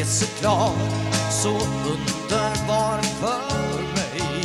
så klar, så underbar för mig.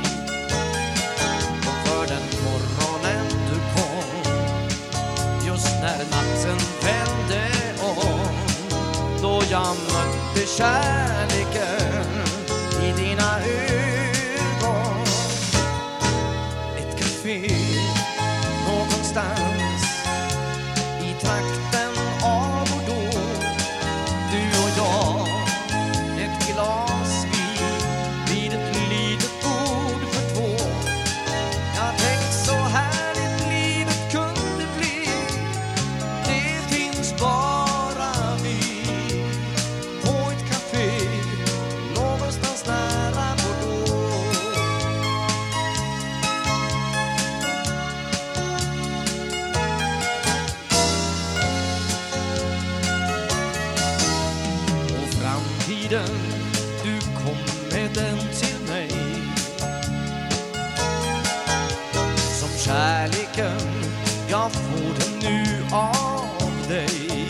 Och för den morgonen du kom, just när natten vände om, då jag mötte kärleken i dina ögon. Ett café någonstans i trakten av Bordeaux, du och jag, ett glas vin vid ett litet bord för två. Jag tänkte så härligt livet kunde bli, det finns bara vi på ett café någonstans nära Bordeaux. Och framtiden, du kom med den till mig, som kärleken, jag får den nu av dig.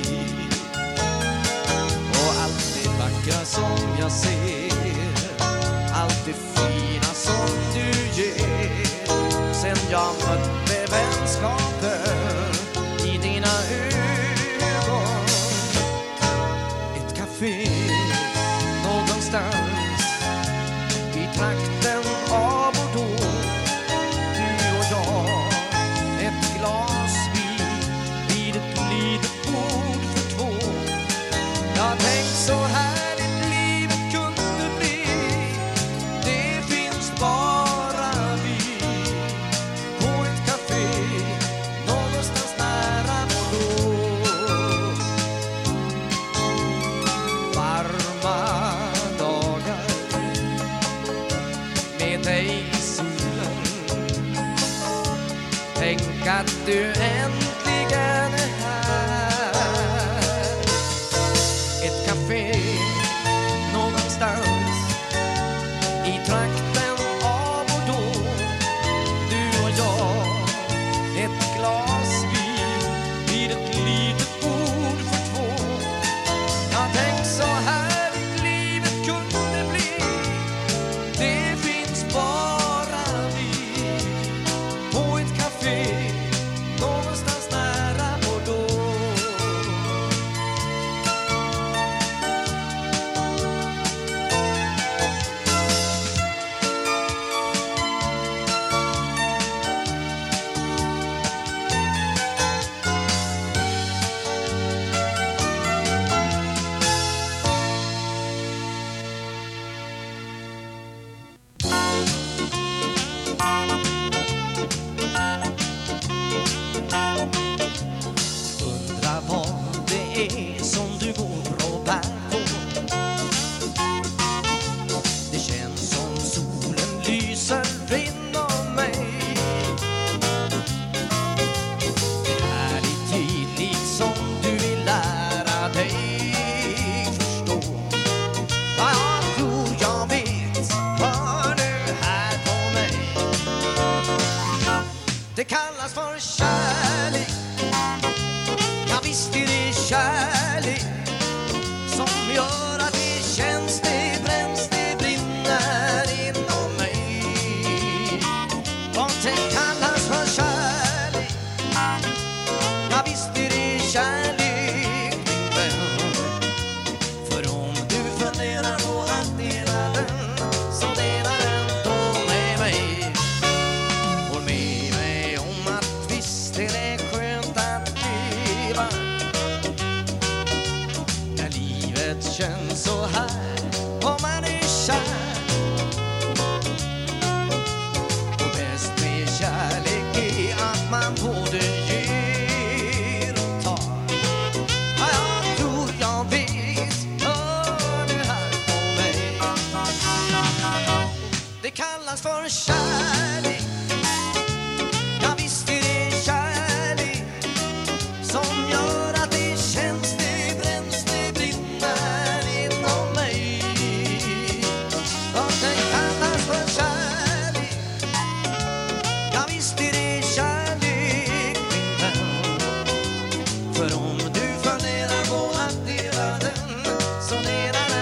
Och allt det vackra som jag ser, allt det fina som du ger, sen jag mötte vänskapen i dina ögon. Ett café någonstans i trakten av Bordeaux, du och jag, ett glas vin vid ett litet bord för två. Jag tänkte så härligt livet kunde bli, det finns bara vi på ett café någonstans nära Bordeaux. Varma dagar med dig i solen, tänk att du äntligen är här. Ett café någonstans i trakten av Bordeaux, du och jag, ett glas vin vid ett litet bord för två. Jag tänkte så härligt livet kunde bli, det finns bara vi på ett café någonstans nära Bordeaux. Undra vad det är som du går och bär på. Det känns som solen lyser inom mig. En härlig tid liksom du vill lära dig förstå. Ja, jag tror jag vet, hör du här på mig. Det kallas för kärlek. Ja, visst är det kärlek som gör att det känns, det bränns, det brinner inom mig. Vad det kallas för kärlek. Ja, visst är det kärlek, min vän. För om du funderar på att dela den, så dela den då med mig. Håll med mig om att visst är det skönt att leva, när livet känns så här, om man är kär. Och bäst med kärlek är att man både ger och tar. Ja, jag tror jag vet, hör du här på mig. Det kallas för kärlek. Ja, visst är det kärlek som gör att det känns, det bränns, det brinner inom mig. Och det kallas för kärlek. Ja, visst är det kärlek, min vän. För om du funderar på att dela den, så dela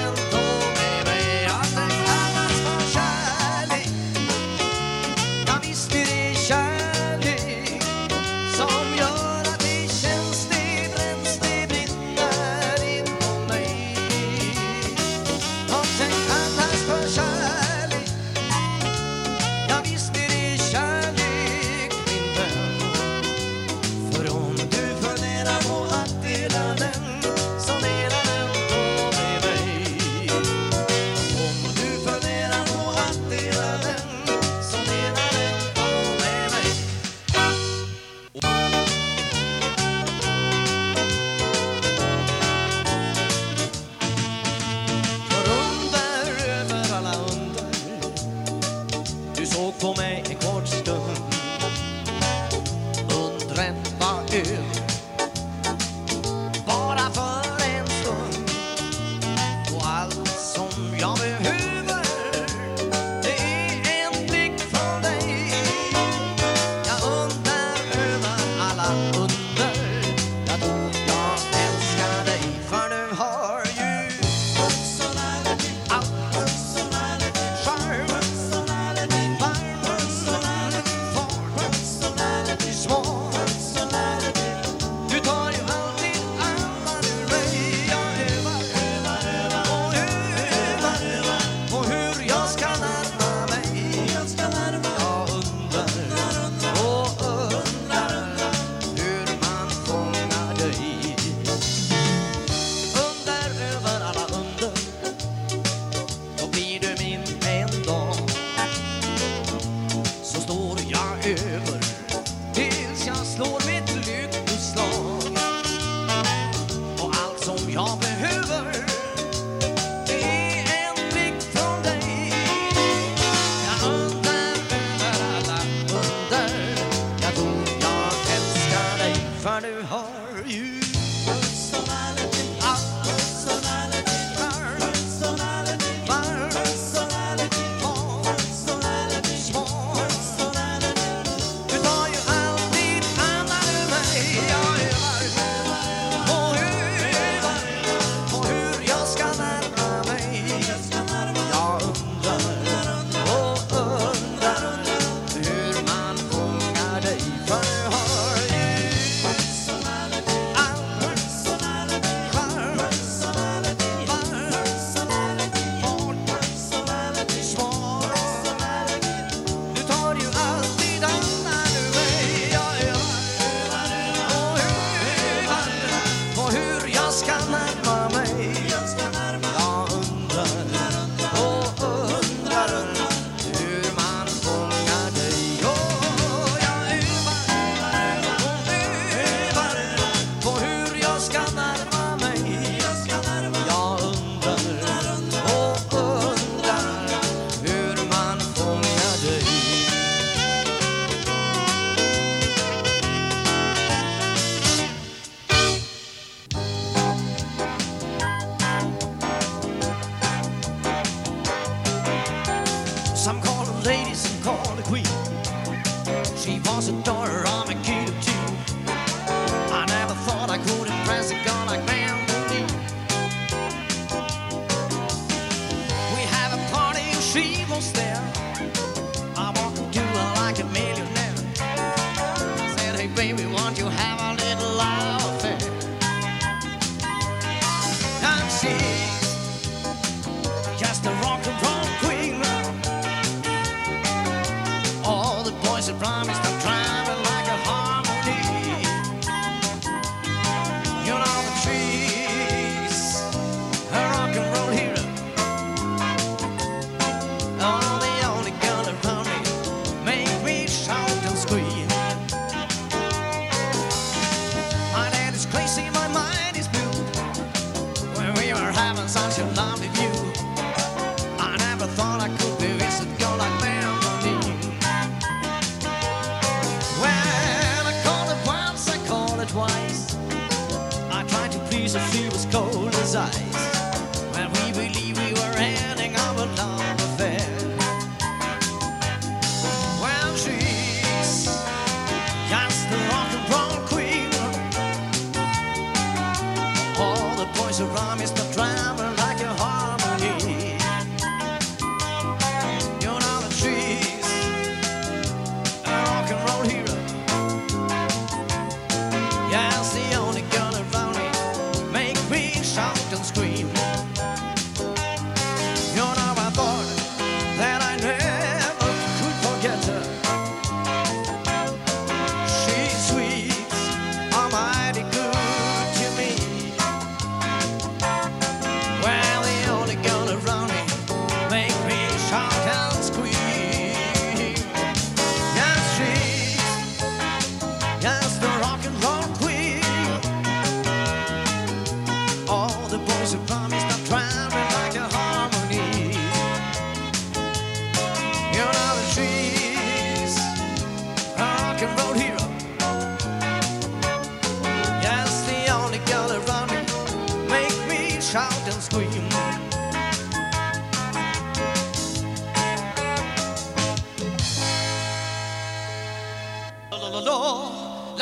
på mig en kort stund. Undret var över, bara för en stund. Och allt som jag behöver, det är en blick från dig. Jag undrar över alla under. Jag tror jag älskar dig, för du har ju personality, allt personality, charm personality, varm personality, fart personality, smart personality. Du tar ju alltid alla ur mig. Jag övar och övar på hur jag ska närma mig. Jag undrar och undrar hur man fångar dig. Under över alla under, då blir du min en dag. Så står jag över tills jag slår mitt lyckoslag. Och allt som jag behöver, det är en blick från dig. Jag undrar över alla under. Jag tror jag älskar dig, för du har ju personality, allt personality, varm personality, varm personality, fart personality, smart personality. Du tar ju alltid alla ur mig. Jag övar på hur jag ska närma mig. Jag undrar och undrar hur man fångar dig, för du har ju all personality, charm personality, varm personality, fart personality, smart personality. Du tar ju alltid alla ur mig. Jag övar på hur jag ska närma mig. Jag undrar och undrar hur man fångar dig. Jag övar på hur jag ska närma mig. Jag undrar och undrar hur man fångar dig. Some call her lady, some call her queen. She was a daughter of a king of two. I never thought I could impress a girl like Mandy. We have a party and she was there. I walked into her like a millionaire. I said, hey baby, won't you have a little love affair? And she's just a rock and roll queen. All the boys have promised I'm driving like a harmony. You know that she's a rock and roll hero. Oh, the only girl around me, make me shout and scream. My dad is crazy, my mind is blue. When we were having such a lovely view, I never thought I could be with a girl like Melanie. Well, I called it once, I called it twice. I tried to please her, she was cold as ice. When we believed we were ending our love affair. Well, she's just the rock and roll queen. All the boys around me start driving like a harmony. You know that she's a rock and roll hero. Yes, the only girl around me, make me shout and scream.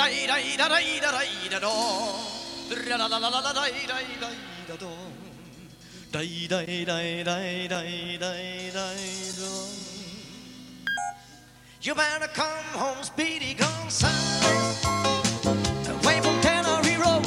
You better come home, Speedy Gonzales, away from Tannery Road.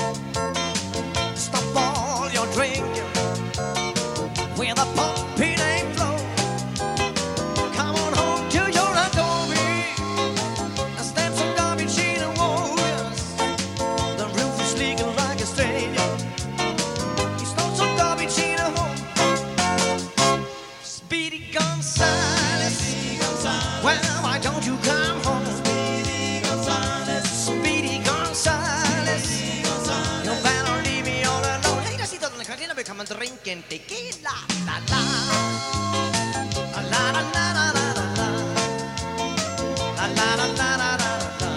Stop all your drinking where the pumping ain't flow. Come on home to your adobe and stamp some garbage in the walls. The roof is leaking like a stranger. You stole some garbage in the home. Speedy Gonzales, well, why don't you come home? Speedy Gonzales, Speedy Gonzales, you better leave me all alone. Hey, that's it on the cantina, we come and drinking tequila. La la, la la la la la la la, la la la la la la,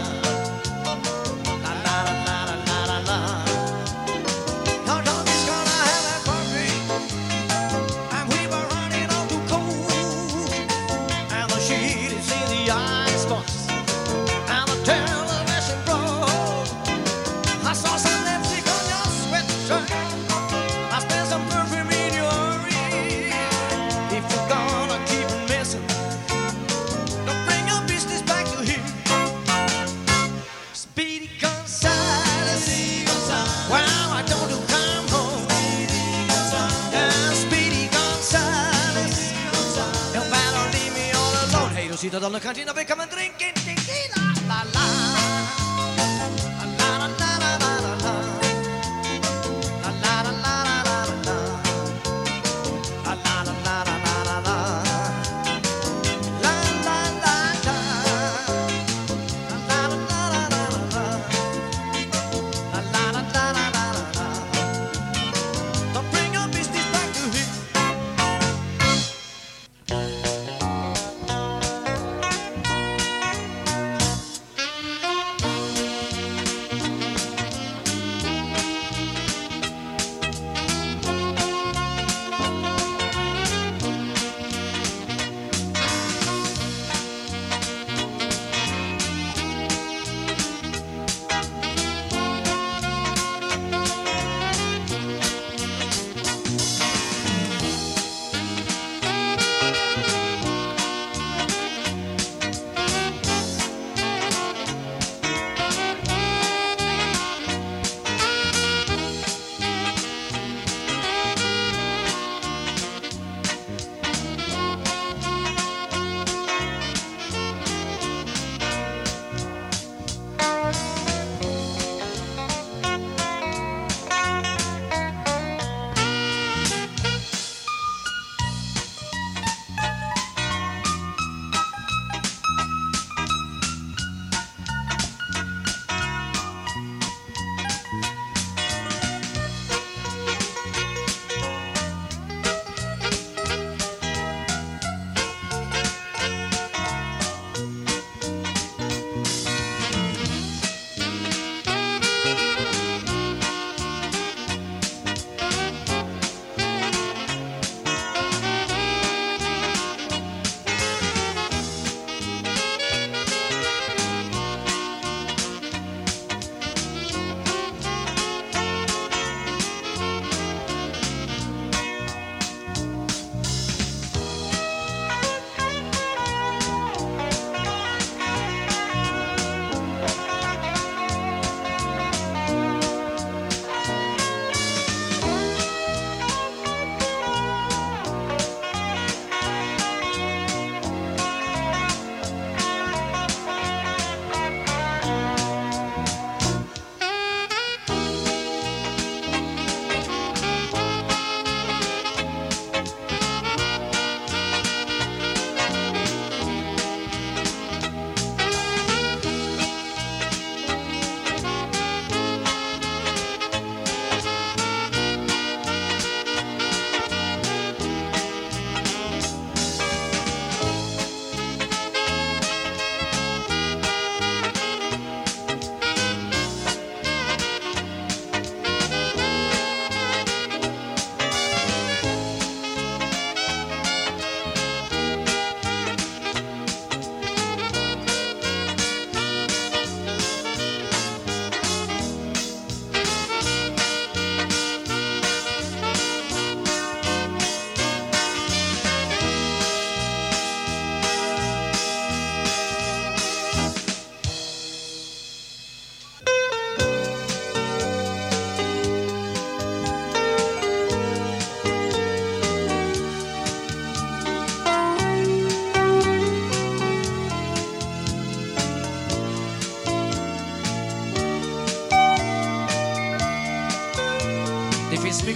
la la la la la la. Your dog is gonna have a coffee, and we were running out to coke, and the sheet is in the icebox, and the television broke. I saw some lipstick on your sweatshirt, I spent some perfume in your ear. If you're gonna keep it missing, don't bring your business back to here. Speedy Gonzales, well, why don't you come home? Yeah, Speedy Gonzales, you better leave me all alone. Hey, you see that on the cantina, we come and drinking tequila. La la, la la la la la la la, la la la la la la la, la la la la la la la, la la la la, la la la la la la, la la la la la la. Don't bring your business back to here.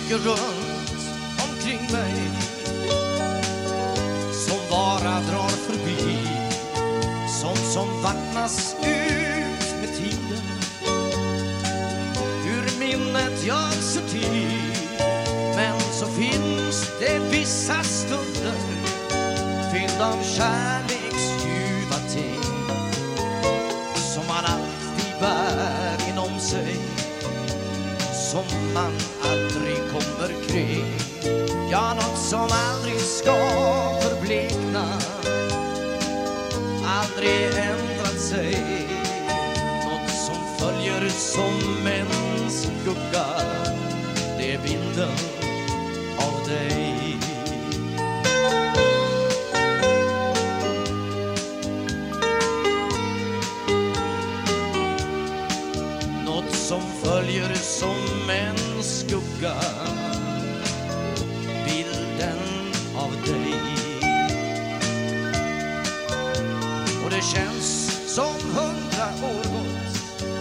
flyger runt omkring mig, som bara drar förbi, sånt som vattnas ut med tiden. Ur minnet jag sortir, men så finns det vissa stunder fylld av kärleksljuva ting som man alltid bär inom sig, som man aldrig kommer kring. Ja, något som aldrig ska förblekna, aldrig ändrat sig, något som följer som en skugga, det är bilden av dig. Något som följer som en skugga, bilden av dig. Och det känns som 100 år gått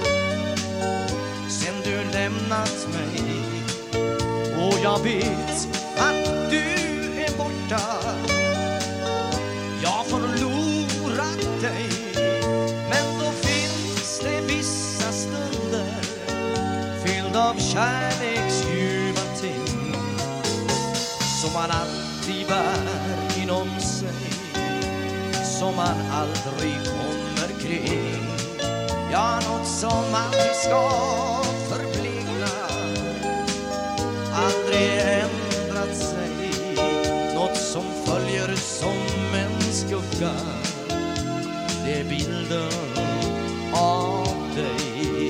sen du lämnat mig, och jag vet att du är borta. Jag har förlorat dig, men då finns det vissa stunder fylld av kärleksljuva ting som man alltid bär inom sig, som man aldrig kommer kring. Ja, något som aldrig ska förblekna, aldrig ändrat sig, något som följer som en skugga, det är bilden av dig.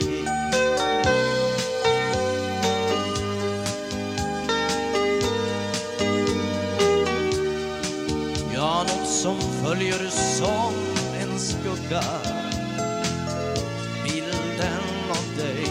Ja, något som följer som en skugga, bilden av dig.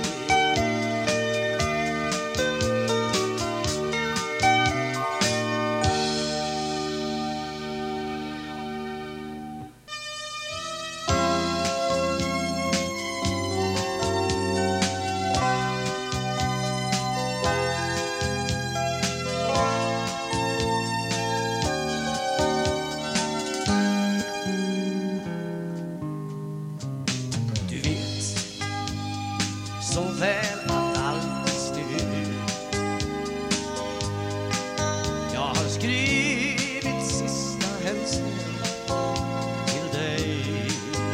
Så väl att allt är styrt. Jag har skrivit sista hälsningen till dig,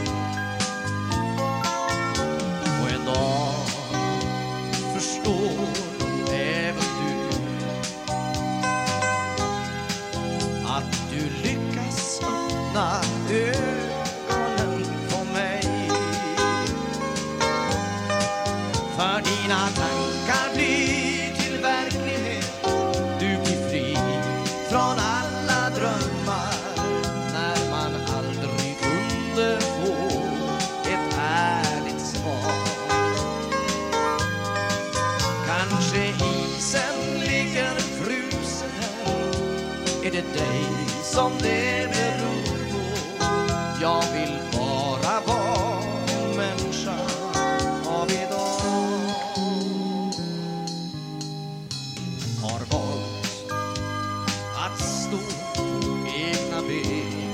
och en dag förstår även du att du lyckas öppna ögonen på mig. För dina tankar blir till verklighet, du blir fri från alla drömmar, när man aldrig kunde få ett ärligt svar. Kanske isen ligger frusen här, är det dig som det beror på? Jag vill bara vara en människa av idag. Har valt att stå på egna ben,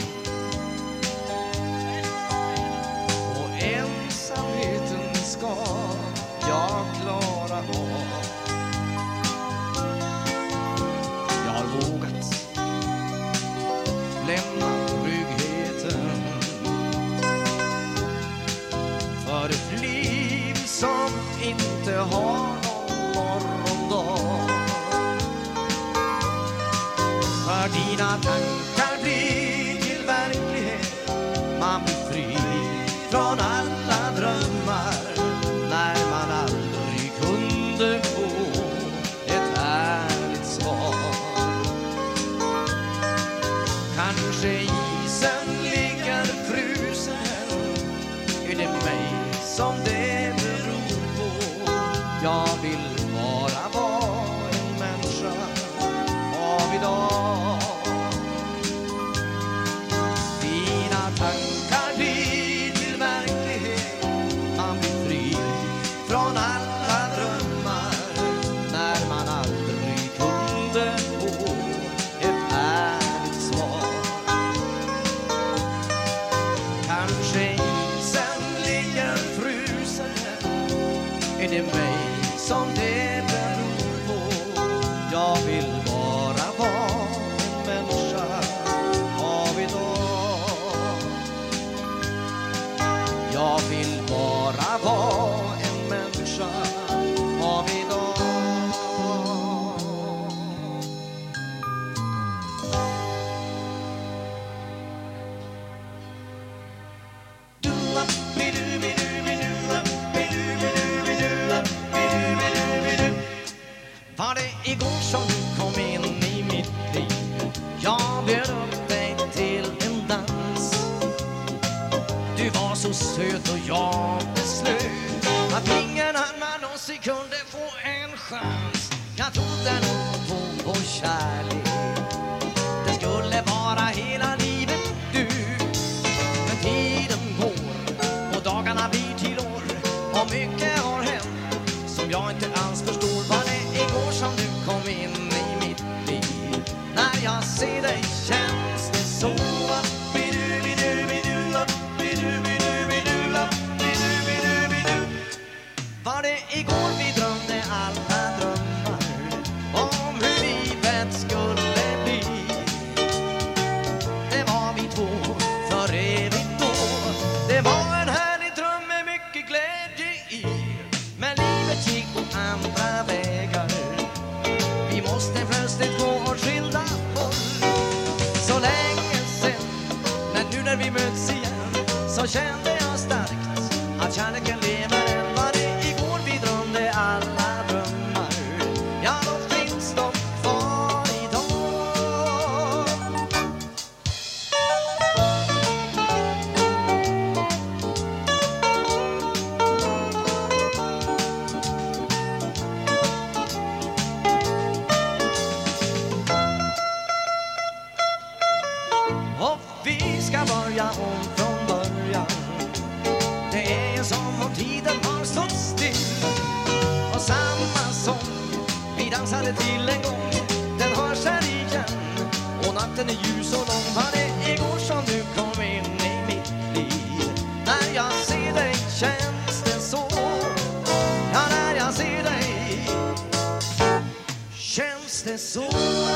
och ensamheten ska jag klara av. Jag har vågat lämna tryggheten för ett liv som inte har någon morgondag. För dina tankar blir till verklighet, man blir fri från alla drömmar, när man aldrig kunde få ett ärligt svar. Kanske isen ligger frusen, är det mig som det beror på? Jag vill bara vara en människa av idag. Dina tankar blir till verklighet, man blir fri från alla drömmar, när man aldrig glädje mig som det beror på. Jag vill bara vara en människa av idag. Jag vill bara vara en människa av idag. Var det igår som du kom in i mitt liv? Jag bjöd upp dig till en dans. Du var så söt och jag beslöt att ingen annan någonsin kunde få en chans. Jag trodde nog på vår kärlek, det skulle vara hela livet du. Men tiden går och dagarna blir till år, och mycket har hänt som jag inte alls förstår. Var det igår som du kom in i mitt liv? När jag ser dig känns det så. Var det igår vi drömde alla drömmar om hur livet skulle bli? Det var vi två för evigt då. Det var en härlig dröm med mycket glädje i. Men livet gick på andra vägar. Vi måste plötsligt gå åt skilda håll. Så länge sen, men nu när vi möts igen, så kände jag starkt att kärleken lever än. Var det igår vi drömde alla drömmar? Ja, då finns de kvar idag. Och vi ska börja om från början. Det är som om tiden har stått still. Och samma sång vi dansade till en gång, den hörs här igen. Och natten är ljus och lång. Var det igår som du kom in i mitt liv? När jag ser dig känns det så. Ja, när jag ser dig känns det så.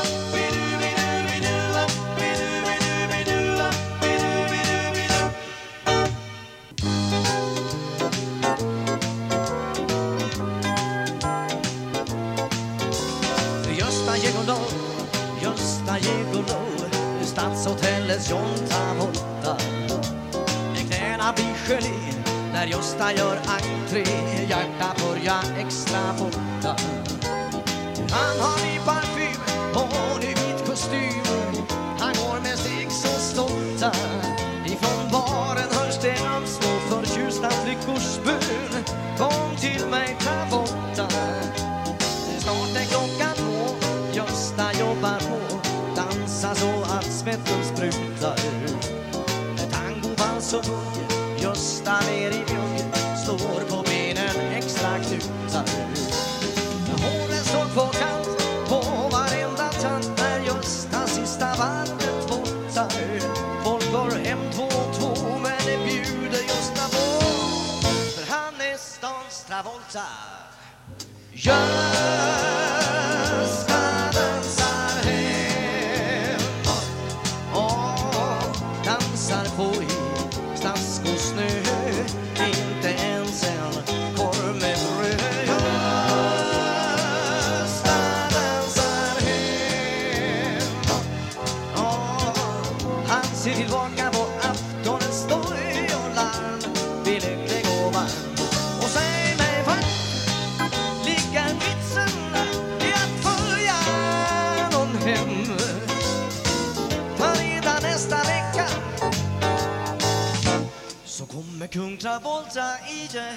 Gösta Gigolo, Stadshotellets John Travolta. Knäna blir gelé när Gösta gör entré. Hjärta börjar extra borta. Han har ny parfym och ny vit kostym. Han går med steg så stolta. Ifrån baren hörs det av små förtjusta flickors bön. Kom till mig Travolta. Snart är klockan på, Gösta jobbar på. Dansa så att svetten sprutar. Tango, vals och bugg, Gösta ner i bjugg. Slår på benen extra knutar. Håren står på kant på varenda tant när Gösta sista varvet bortar. Folk går hem 2-2 men det bjuder Gösta på. För han är stans Travolta. Gösta dansar hem och dansar på i slask och snö. Inte ens en korv med bröd. Gösta dansar hem och han ser tillbaka på aftonens stoj och larm. Vill lycklig och varm. Och säg mig vad ligger vitsen i att följa någon hem? För redan nästa vecka så kommer kung Travolta igen.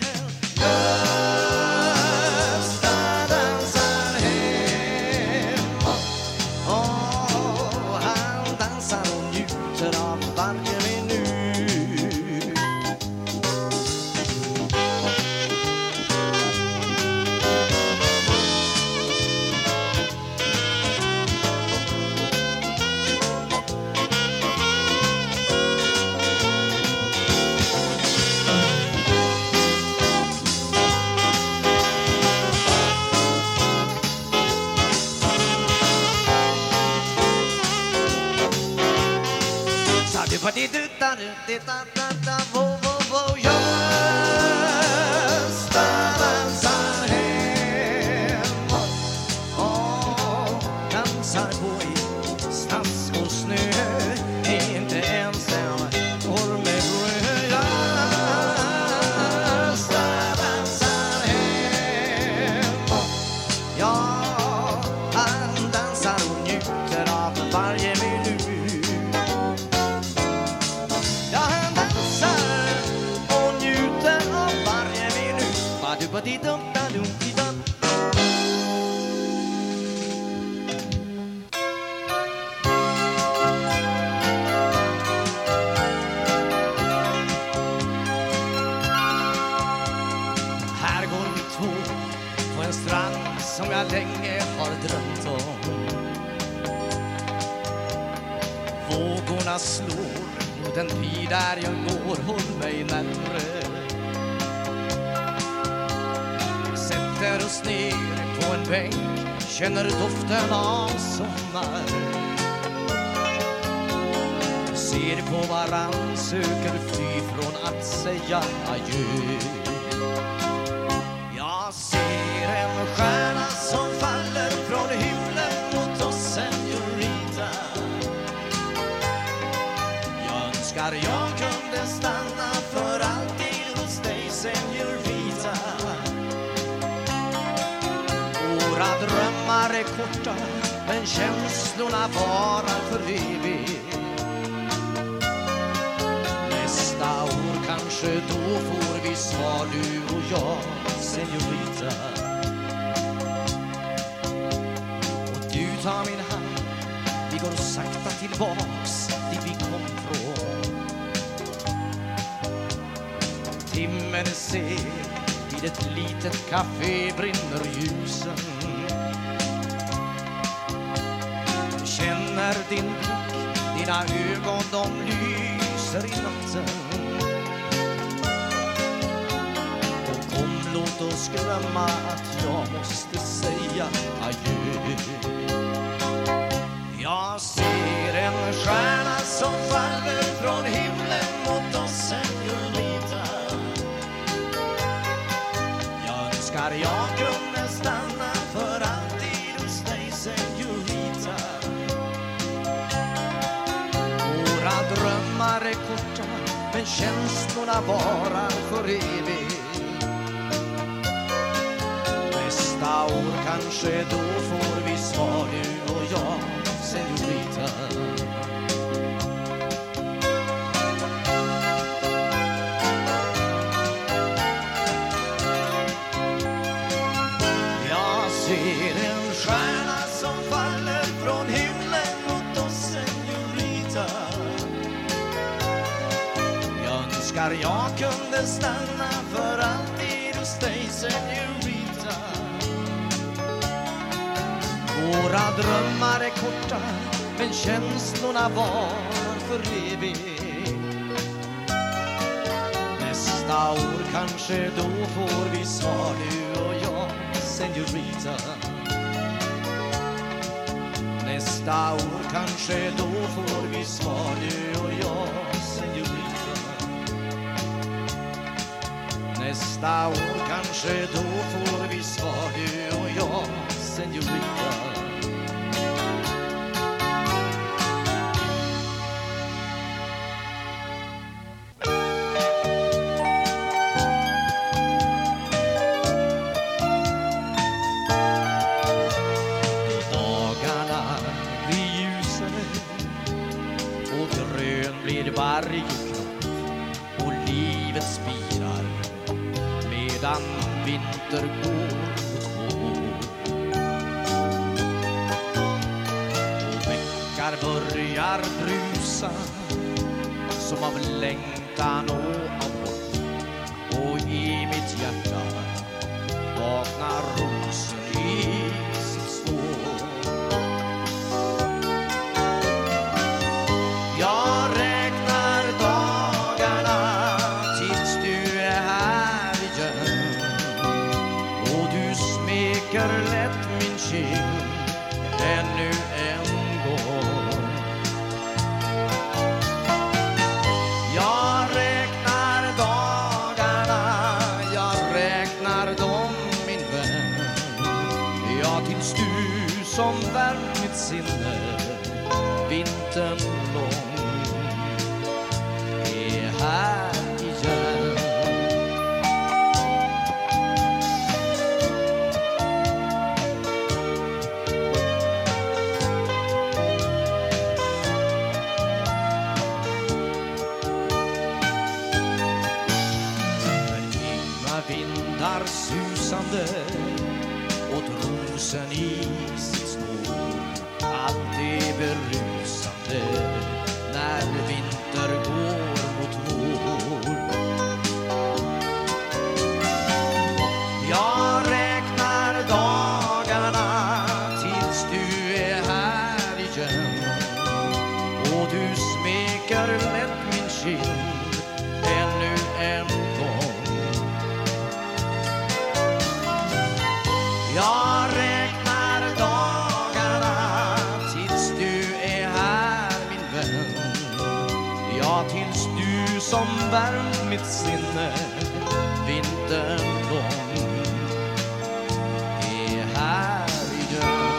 Gösta dansar hem och han dansar och njuter av varje minut. Gösta dansar hemåt. Dansar på is, snask och snö. Inte ens en ormegrön. Gösta dansar hemåt. Ja, han dansar och njuter av varje minut. Här går vi två på en strand som jag länge har drömt om. Vågorna slår mot en pir där jag går, håll mig närmre. Sätter oss ner på en bänk, känner doften av sommar. Ser på varann, söker fly från att säga adjö. Jag ser en stjärna som faller från himlen mot oss, señorita. Jag önskar jag kunde stanna för alltid hos dig, señorita. Våra drömmar är korta, men känslorna varar för evigt. Nästa år kanske då får vi svar, du och jag, señorita. Och du tar min hand, vi går sakta tillbaks dit vi kom från. Timmen är sen, vid ett litet café brinner ljusen. Du känner din blick, dina ögon de lyser i natten. Och kom, låt oss glömma att jag måste säga adjö. Jag ser en stjärna som faller från himlen mot oss, señorita. Jag önskar jag kunde stanna för alltid hos dig, señorita. Våra drömmar är korta, men känslorna varar för evigt. Nästa år kanske då får vi svar, du och jag, señorita. Jag ser en stjärna som faller från himlen mot oss, señorita. Jag önskar jag kunde stanna för alltid hos dig, señorita. Våra drömmar är korta, men känslorna var för evigt. Nästa år kanske då får vi svar, du och jag, señorita. Nästa år kanske då får vi svar, du och jag, señorita. Nästa år kanske då får vi svar, du och jag, señorita. Varje kropp och livet spirar medan vinter går mot vår. Och bäckar börjar brusa som av längtan och av hopp. Och i mitt hjärta vaknar rosen i sitt spår. Jag räknar dagarna tills du är här igen. Och du smeker lätt min kind ännu en gång. susande åt rosen i sitt snår. Allt är berusande när vinter går mot vår. Jag räknar dagarna tills du är här igen, och du smeker lätt min kind ännu en gång. Jag räknar dagarna tills du är här, min vän. Ja, tills du som värmt mitt sinne vintern lång är här igen.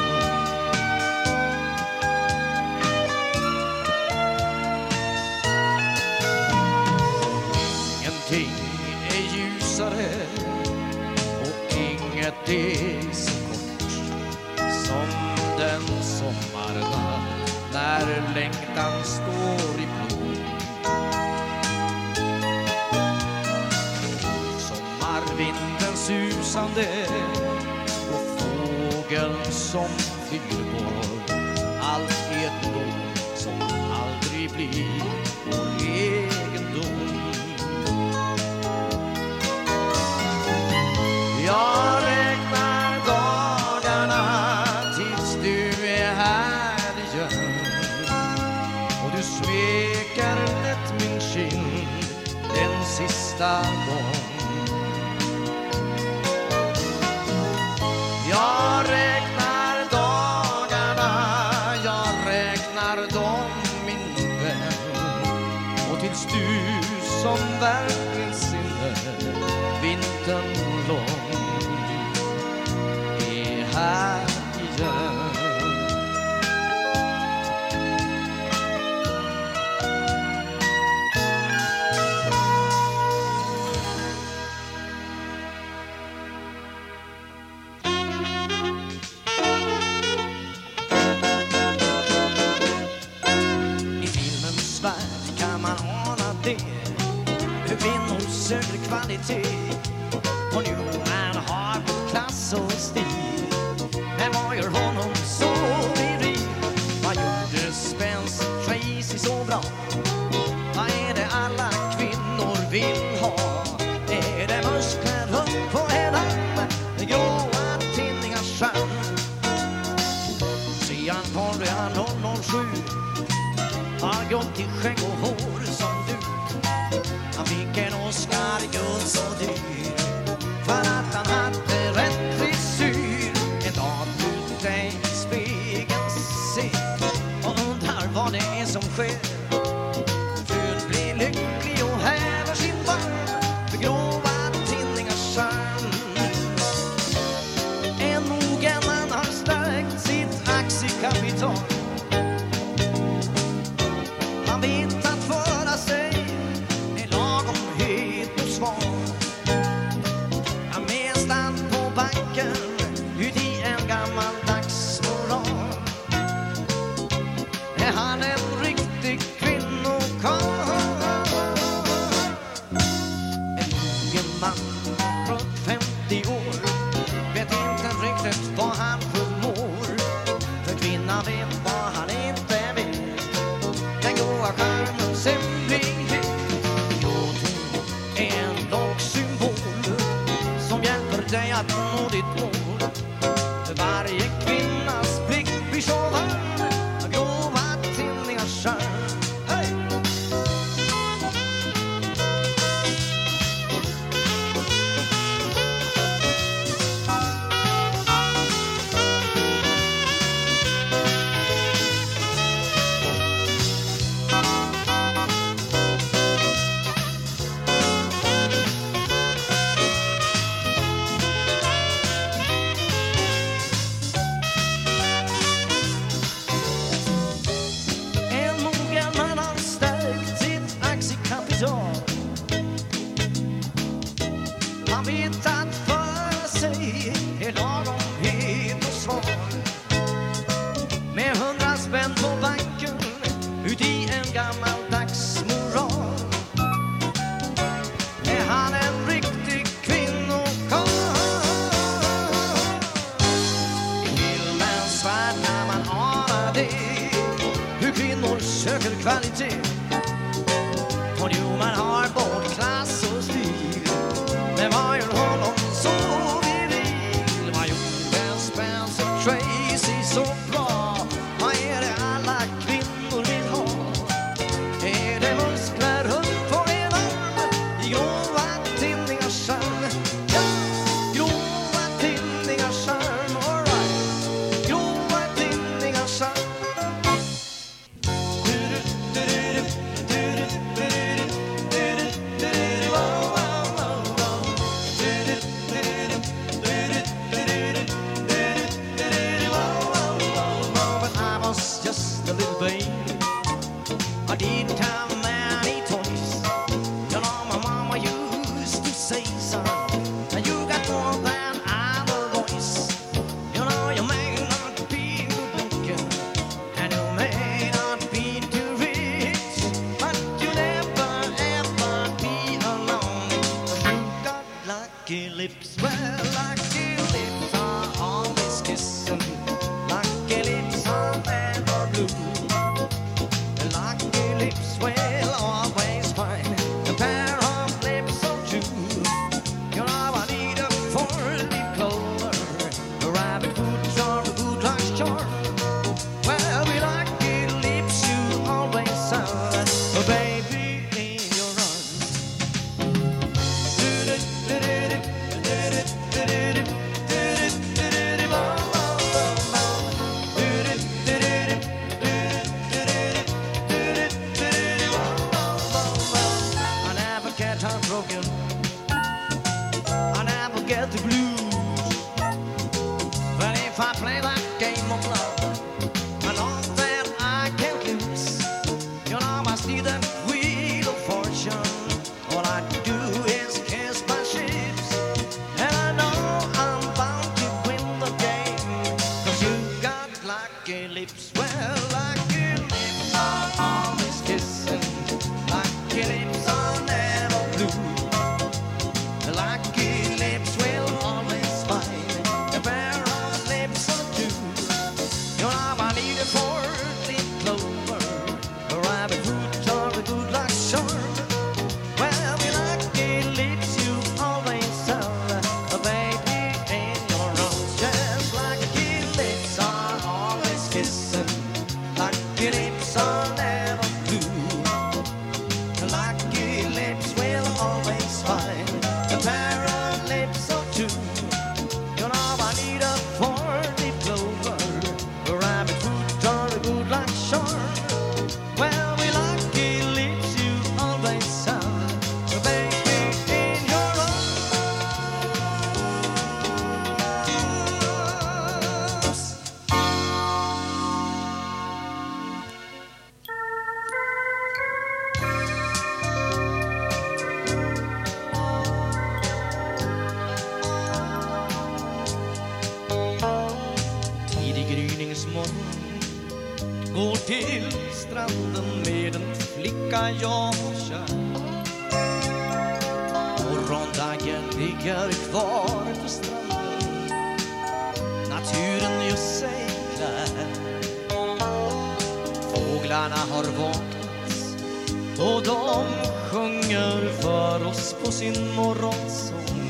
Ingenting är ljusare och inget är så kort som den sommarnatt när längtan står i blom. Sommarvinden susande och fågeln som flyger bort. Allt är ett lån som aldrig blir vår egendom. Jag räknar dagarna tills du är här igen, och du smeker lätt min kind en sista gång. Jag räknar dagarna, jag räknar dem, min vän, och tills du som verkligen sinne vintern lång är här igen. I filmens värld kan man ana det, hur kvinnor söker kvalitet. Och Newman har klass och stil, men vad gör honom så viril? Vad gjorde Spencer Tracy så bra? Vad är det alla kvinnor vill ha? Är det muskler upp på henne, gråa tinningars skärm? Se han Connery, han 007, har gått i skägg och hår som du. Han fick en Oscar guld så dyr för att han hade rätt frisyr. En dag ut dig i spegeln se och undrar vad det är som sker. Ful blir lycklig och häver sin barm för grova tinningars skärm. En mogen man har stärkt sitt aktiekapital. Han vet att föra sig är lagom het och svag. Han med stand på banken ut i en gammaldags moral. Är han en riktig kvinnokarl? En mogen man runt 50 år vet inte riktigt vad han förmår. För kvinnan vet vad han inte vet. Den goa skärmen ser till. Och jo, man har både klass och stil. Men vad gör honom så viril? Vad gjorde Spencer Tracy så bra? Vad är det alla kvinnor vill ha? Är det muskler runt på en arm i grova tinningars arm? Ja, grova tinningars arm, all right. Grova tinningars arm. Just a little baby, I didn't have many toys. You know my mama used to say, son, you got more than other boys. You know you may not be good looking, and you may not be too rich, but you never ever be alone. You got lucky lips, well, lucky lips are always kissing. Lucky lips are never blue. Lucky lips will always find a pair of lips of two. You know I need a four-leaf clover, a rabbit foot charm, a good luck charm. Well, with lucky lips you always have a baby in your arms. I never get heartbroken, I never get the blues. But if I play that game of love, I know that I can't lose. You know I see that wheel of fortune, all I do is kiss my ships. And I know I'm bound to win the game, 'cause you got lucky lips. Well, lucky lips are always kissing. Lucky lips are never blue. Lucky lips will always find a pair of lips or two. You know I need a four-leaf clover, a rabbit foot or a good luck charm. Well, with lucky lips you always have a baby in your arms. Yes, lucky lips are always kissing. Lucky lips are never blue. Lucky lips will always find a pair of lips or two. You know I need a four-leaf clover, a rabbit foot or a good luck charm. Well, with lucky lips you always have a baby in your arms. Tidig gryningsmorgon går till stranden med en flicka jag kär. Morgondagen ligger kvar på stranden, naturen gör sig klar. Fåglarna har vaknat och de sjunger för oss på sin morgonsång.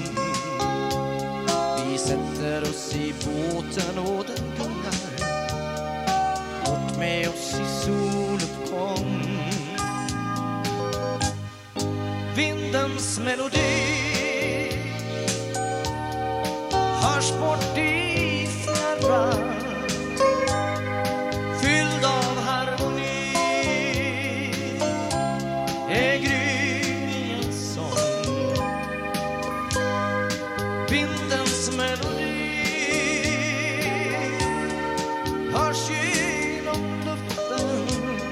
Vi sätter oss i båten och den gungar bort med oss i soluppgång. Vindens melodi hörs bort i fjärran, fylld av harmoni, är gryningens sång. Vindens melodi hörs genom luften,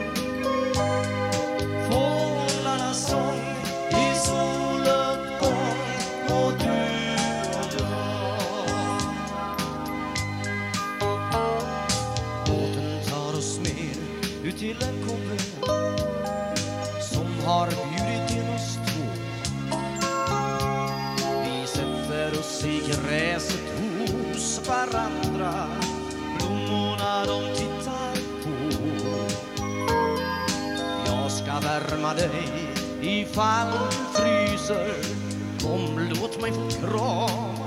fåglarnas sång i soluppgång och du och jag. Båten tar oss med ut till en kommun som har bjudit in oss två. Vi sätter oss i gräset hos varandra, blommorna de tittar på. Jag jag värma dig ifall du fryser. Kom, låt mig få krama